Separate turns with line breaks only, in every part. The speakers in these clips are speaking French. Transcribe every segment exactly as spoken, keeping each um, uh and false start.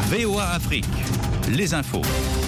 V O A Afrique, les infos.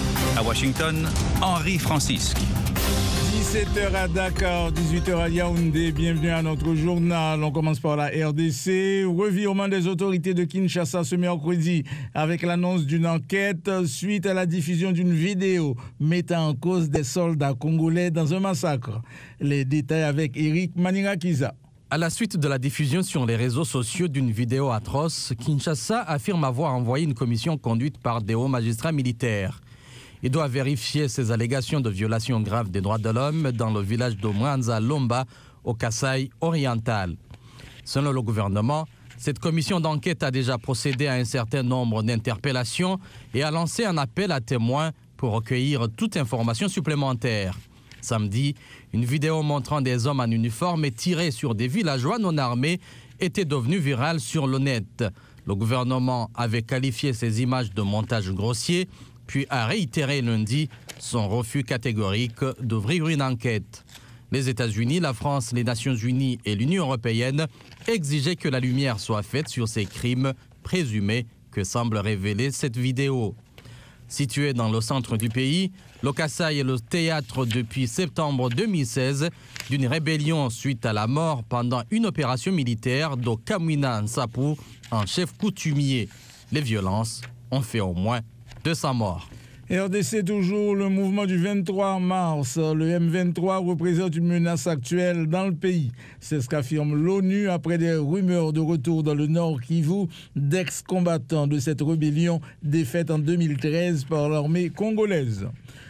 À Washington, Henri Francisque.
dix-sept heures à Dakar, dix-huit heures à Yaoundé. Bienvenue à notre journal. On commence par la R D C. Revirement des autorités de Kinshasa ce mercredi avec l'annonce d'une enquête suite à la diffusion d'une vidéo mettant en cause des soldats congolais dans un massacre. Les détails avec Eric Manirakiza.
À la suite de la diffusion sur les réseaux sociaux d'une vidéo atroce, Kinshasa affirme avoir envoyé une commission conduite par des hauts magistrats militaires. Il doit vérifier ces allégations de violation grave des droits de l'homme dans le village de Mwanza Lomba, au Kasaï oriental. Selon le gouvernement, cette commission d'enquête a déjà procédé à un certain nombre d'interpellations et a lancé un appel à témoins pour recueillir toute information supplémentaire. Samedi, une vidéo montrant des hommes en uniforme et tirés sur des villageois non armés était devenue virale sur le net. Le gouvernement avait qualifié ces images de montage grossier, puis a réitéré lundi son refus catégorique d'ouvrir une enquête. Les États-Unis, la France, les Nations Unies et l'Union européenne exigeaient que la lumière soit faite sur ces crimes présumés que semble révéler cette vidéo. Situé dans le centre du pays, le Kasaï est le théâtre depuis septembre deux mille seize d'une rébellion suite à la mort pendant une opération militaire de Kamwina Nsapu, un chef coutumier. Les violences ont fait au moins deux cents morts.
R D C toujours, le mouvement du vingt-trois mars. Le M vingt-trois représente une menace actuelle dans le pays. C'est ce qu'affirme l'ONU après des rumeurs de retour dans le Nord Kivu d'ex-combattants de cette rébellion défaite en deux mille treize par l'armée congolaise.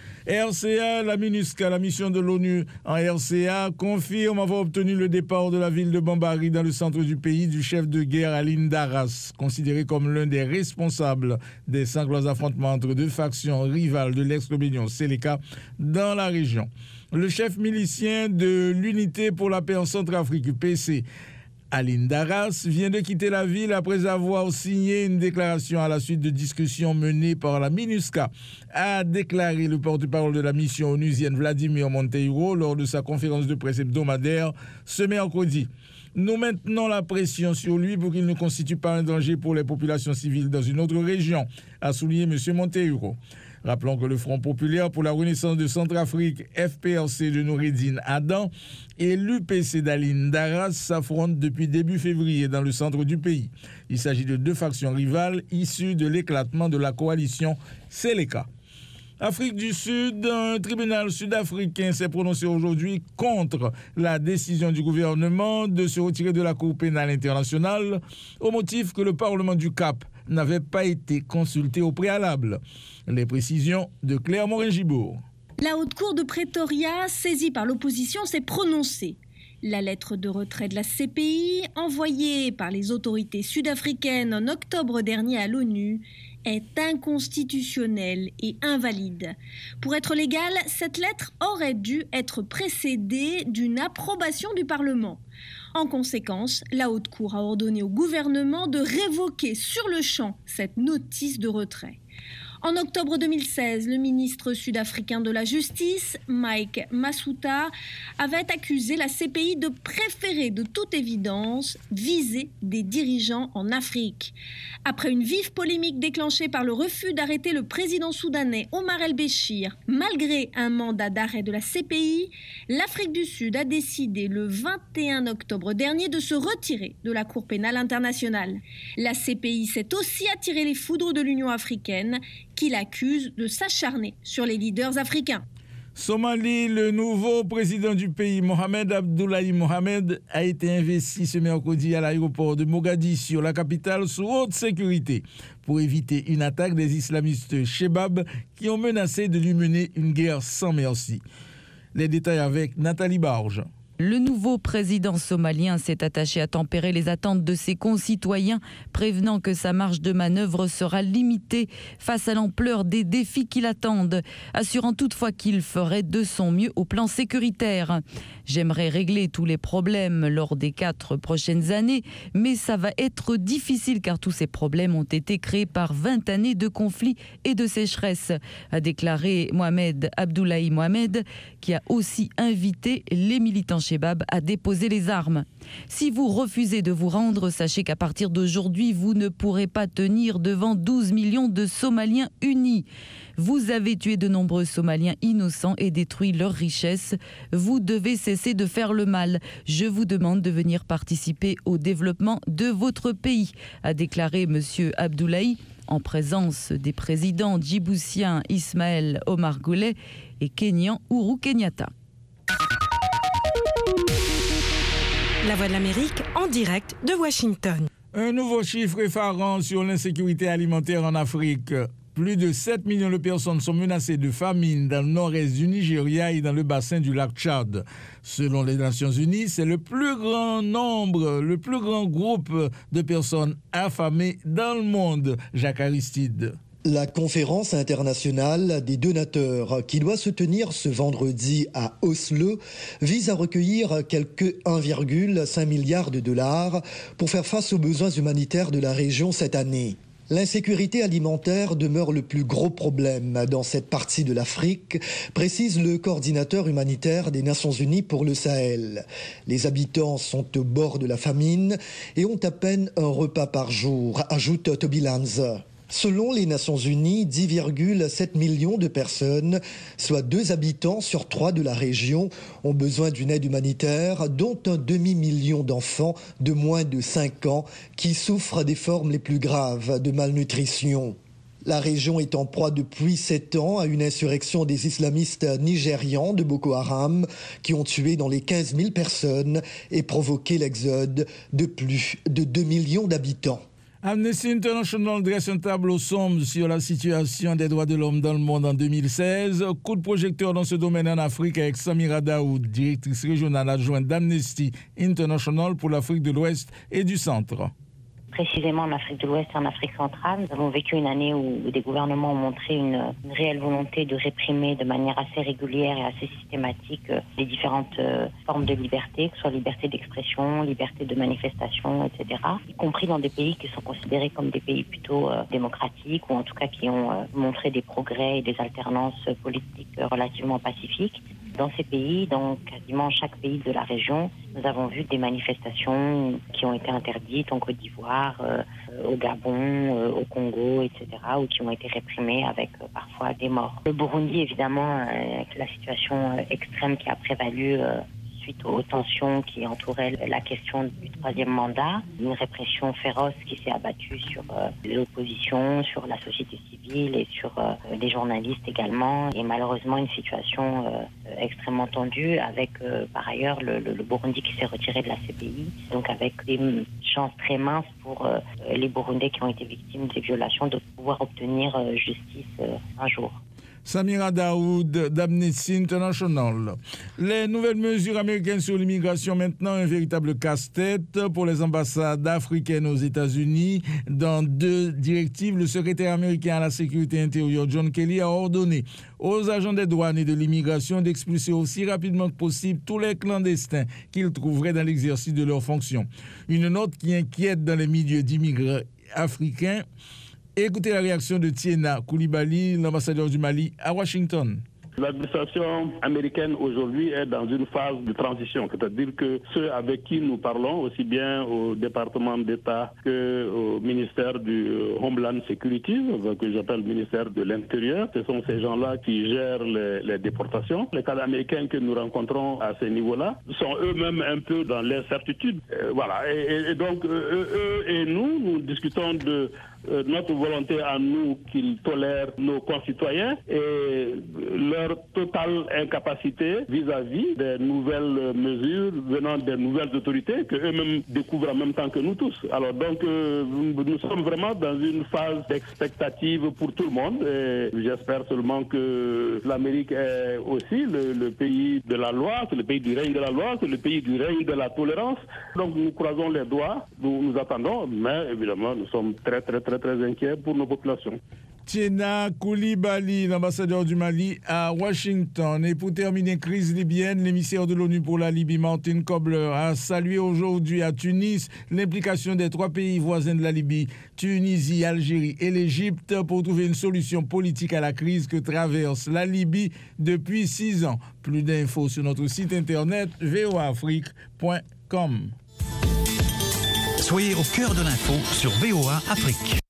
R C A, la MINUSCA, la mission de l'ONU en R C A, confirme avoir obtenu le départ de la ville de Bambari dans le centre du pays du chef de guerre Aline Daras, considéré comme l'un des responsables des sanglants affrontements entre deux factions rivales de l'ex-rébellion Seleka dans la région. Le chef milicien de l'Unité pour la paix en Centrafrique, U P C, Aline Daras, vient de quitter la ville après avoir signé une déclaration à la suite de discussions menées par la MINUSCA, a déclaré le porte-parole de la mission onusienne Vladimir Monteiro lors de sa conférence de presse hebdomadaire ce mercredi. Nous maintenons la pression sur lui pour qu'il ne constitue pas un danger pour les populations civiles dans une autre région, a souligné M. Monteiro. Rappelons que le Front populaire pour la renaissance de Centrafrique, F P R C de Noureddine Adam, et l'U P C d'Aline Daras s'affrontent depuis début février dans le centre du pays. Il s'agit de deux factions rivales issues de l'éclatement de la coalition Seleka. Afrique du Sud, un tribunal sud-africain s'est prononcé aujourd'hui contre la décision du gouvernement de se retirer de la Cour pénale internationale au motif que le Parlement du Cap n'avait pas été consulté au préalable. Les précisions de Claire Morin-Gibourg.
La Haute Cour de Pretoria, saisie par l'opposition, s'est prononcée. La lettre de retrait de la C P I, envoyée par les autorités sud-africaines en octobre dernier à l'ONU, est inconstitutionnelle et invalide. Pour être légale, cette lettre aurait dû être précédée d'une approbation du Parlement. En conséquence, la Haute Cour a ordonné au gouvernement de révoquer sur le champ cette notice de retrait. En octobre deux mille seize, le ministre sud-africain de la Justice, Mike Masuta, avait accusé la C P I de préférer de toute évidence viser des dirigeants en Afrique. Après une vive polémique déclenchée par le refus d'arrêter le président soudanais Omar el-Béchir, malgré un mandat d'arrêt de la C P I, l'Afrique du Sud a décidé le vingt et un octobre dernier de se retirer de la Cour pénale internationale. La C P I s'est aussi attiré les foudres de l'Union africaine, qui l'accuse de s'acharner sur les leaders africains.
Somalie, le nouveau président du pays, Mohamed Abdullahi Mohamed, a été investi ce mercredi à l'aéroport de Mogadiscio, la capitale, sous haute sécurité, pour éviter une attaque des islamistes Shebab qui ont menacé de lui mener une guerre sans merci. Les détails avec Nathalie Barge.
Le nouveau président somalien s'est attaché à tempérer les attentes de ses concitoyens, prévenant que sa marge de manœuvre sera limitée face à l'ampleur des défis qui l'attendent, assurant toutefois qu'il ferait de son mieux au plan sécuritaire. J'aimerais régler tous les problèmes lors des quatre prochaines années, mais ça va être difficile car tous ces problèmes ont été créés par vingt années de conflits et de sécheresse, a déclaré Mohamed Abdullahi Mohamed, qui a aussi invité les militants Al-Shabaab a déposé les armes. Si vous refusez de vous rendre, sachez qu'à partir d'aujourd'hui, vous ne pourrez pas tenir devant douze millions de Somaliens unis. Vous avez tué de nombreux Somaliens innocents et détruit leurs richesses. Vous devez cesser de faire le mal. Je vous demande de venir participer au développement de votre pays, a déclaré M. Abdoulaye, en présence des présidents djiboutiens Ismaël Omar Guelleh et Kenyan Uhuru Kenyatta.
La Voix de l'Amérique en direct de Washington.
Un nouveau chiffre effarant sur l'insécurité alimentaire en Afrique. Plus de sept millions de personnes sont menacées de famine dans le nord-est du Nigeria et dans le bassin du lac Tchad. Selon les Nations Unies, c'est le plus grand nombre, le plus grand groupe de personnes affamées dans le monde. Jacques Aristide.
La conférence internationale des donateurs qui doit se tenir ce vendredi à Oslo vise à recueillir quelques un virgule cinq milliard de dollars pour faire face aux besoins humanitaires de la région cette année. L'insécurité alimentaire demeure le plus gros problème dans cette partie de l'Afrique, précise le coordinateur humanitaire des Nations Unies pour le Sahel. Les habitants sont au bord de la famine et ont à peine un repas par jour, ajoute Toby Lanza. Selon les Nations Unies, dix virgule sept millions de personnes, soit deux habitants sur trois de la région, ont besoin d'une aide humanitaire, dont un demi-million d'enfants de moins de cinq ans qui souffrent des formes les plus graves de malnutrition. La région est en proie depuis sept ans à une insurrection des islamistes nigérians de Boko Haram qui ont tué dans les quinze mille personnes et provoqué l'exode de plus de deux millions d'habitants.
Amnesty International dresse un tableau sombre sur la situation des droits de l'homme dans le monde en deux mille seize. Coup de projecteur dans ce domaine en Afrique avec Samira Daoud, directrice régionale adjointe d'Amnesty International pour l'Afrique de l'Ouest et du Centre.
Précisément en Afrique de l'Ouest et en Afrique centrale, nous avons vécu une année où des gouvernements ont montré une, une réelle volonté de réprimer de manière assez régulière et assez systématique les différentes euh, formes de liberté, que ce soit liberté d'expression, liberté de manifestation, et cetera, y compris dans des pays qui sont considérés comme des pays plutôt euh, démocratiques ou en tout cas qui ont euh, montré des progrès et des alternances politiques euh, relativement pacifiques. Dans ces pays, dans quasiment chaque pays de la région, nous avons vu des manifestations qui ont été interdites en Côte d'Ivoire, euh, au Gabon, euh, au Congo, et cetera, ou qui ont été réprimées avec euh, parfois des morts. Le Burundi, évidemment, euh, avec la situation euh, extrême qui a prévalu euh, suite aux tensions qui entouraient la question du troisième mandat, une répression féroce qui s'est abattue sur euh, l'opposition, sur la société civile et sur euh, les journalistes également, et malheureusement une situation euh, extrêmement tendue avec euh, par ailleurs le, le, le Burundi qui s'est retiré de la C P I, donc avec des chances très minces pour euh, les Burundais qui ont été victimes de ces violations de pouvoir obtenir euh, justice euh, un jour.
Samira Daoud d'Amnesty International. Les nouvelles mesures américaines sur l'immigration, maintenant un véritable casse-tête pour les ambassades africaines aux États-Unis. Dans deux directives, le secrétaire américain à la sécurité intérieure, John Kelly, a ordonné aux agents des douanes et de l'immigration d'expulser aussi rapidement que possible tous les clandestins qu'ils trouveraient dans l'exercice de leurs fonctions. Une note qui inquiète dans les milieux d'immigrés africains. Écoutez la réaction de Tiena Koulibaly, l'ambassadeur du Mali à Washington.
L'administration américaine aujourd'hui est dans une phase de transition, c'est-à-dire que ceux avec qui nous parlons, aussi bien au département d'État qu'au ministère du Homeland Security, que j'appelle ministère de l'Intérieur, ce sont ces gens-là qui gèrent les, les déportations. Les cas américains que nous rencontrons à ce niveau-là sont eux-mêmes un peu dans l'incertitude. Euh, voilà. Et, et donc, eux, eux et nous, nous discutons de euh, notre volonté à nous qu'ils tolèrent nos concitoyens et leur totale incapacité vis-à-vis des nouvelles mesures venant des nouvelles autorités que eux-mêmes découvrent en même temps que nous tous. Alors donc, euh, nous sommes vraiment dans une phase d'expectative pour tout le monde et j'espère seulement que l'Amérique est aussi le, le pays de la loi, c'est le pays du règne de la loi, c'est le pays du règne de la tolérance. Donc nous croisons les doigts, nous nous attendons, mais évidemment nous sommes très très très très inquiets pour nos populations.
Tiena Koulibaly, l'ambassadeur du Mali à Washington. Et pour terminer, crise libyenne, l'émissaire de l'ONU pour la Libye, Martin Kobler, a salué aujourd'hui à Tunis l'implication des trois pays voisins de la Libye, Tunisie, Algérie et l'Égypte, pour trouver une solution politique à la crise que traverse la Libye depuis six ans. Plus d'infos sur notre site internet v o a afrique point com.
Soyez au cœur de l'info sur V O A Afrique.